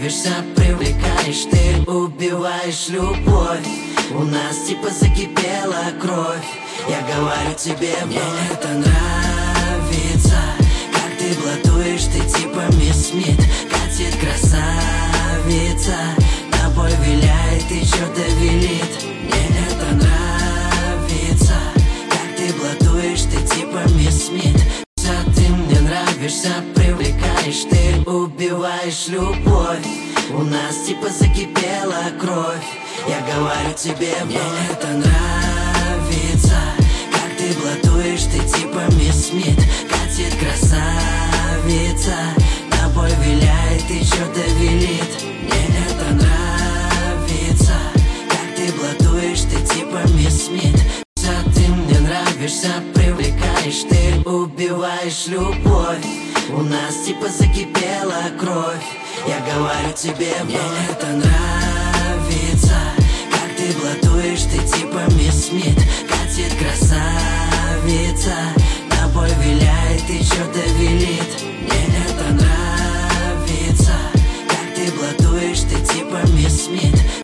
нравишься, привлекаешь, ты убиваешь любовь. У нас типа закипела кровь. Я говорю тебе, мне это нравится. Как ты блатуешь, ты типа мисс Смит. Катит красавица, тобой виляет и чё-то велит. Мне это нравится. Как ты блатуешь, ты типа мисс Смит. Ты мне нравишься, привлекаешь, ты убиваешь любовь. У нас типа закипела кровь. Я говорю тебе, мне это нравится. Как ты блатуешь, ты типа мисс Смит. Катит красавица, тобой виляет и чё-то велит. Мне это нравится. Как ты блатуешь, ты типа мисс Смит. Ты мне нравишься, привлекаешь, ты убиваешь любовь. У нас типа закипела кровь. Я говорю тебе, мне это нравится. Как ты блатуешь, ты типа мисс Смит. Катит красавица, тобой виляет и чё-то велит. Мне это